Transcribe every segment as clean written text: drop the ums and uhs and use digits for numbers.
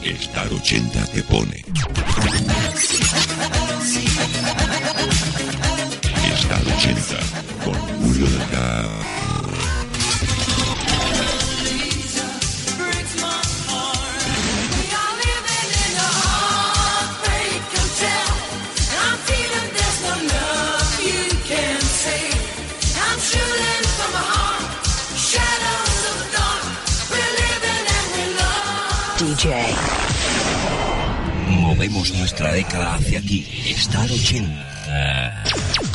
Star 80 te pone. Star 80 con Julio Delgado. Movemos nuestra década hacia aquí. Star 80.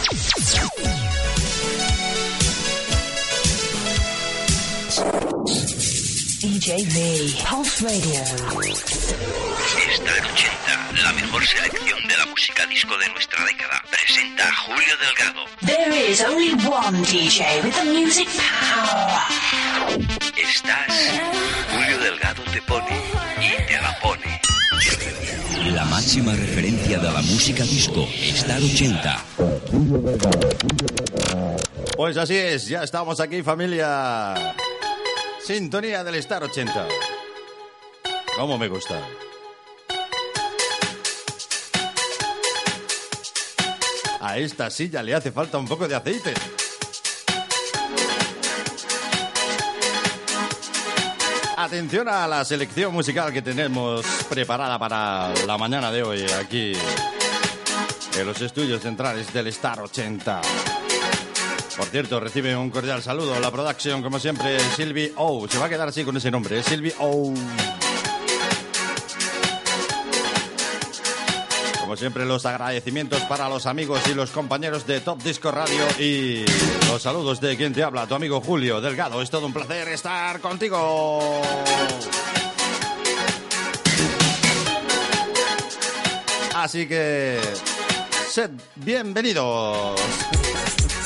DJ V, Pulse Radio. Star 80, la mejor selección de la música disco de nuestra década. Presenta Julio Delgado. There is only one DJ with the music power. Estás. Julio Delgado te pone y te la pone. La máxima referencia de la música disco, Star 80. Pues así es, ya estamos aquí, familia. Sintonía del Star 80. ¿Cómo me gusta? A esta silla le hace falta un poco de aceite. Atención a la selección musical que tenemos preparada para la mañana de hoy aquí en los estudios centrales del Star 80. Por cierto, recibe un cordial saludo la production, como siempre, Silvi O. Se va a quedar así con ese nombre, Silvi O. Como siempre, los agradecimientos para los amigos y los compañeros de Top Disco Radio y los saludos de quien te habla, tu amigo Julio Delgado. Es todo un placer estar contigo. Así que, sed bienvenidos.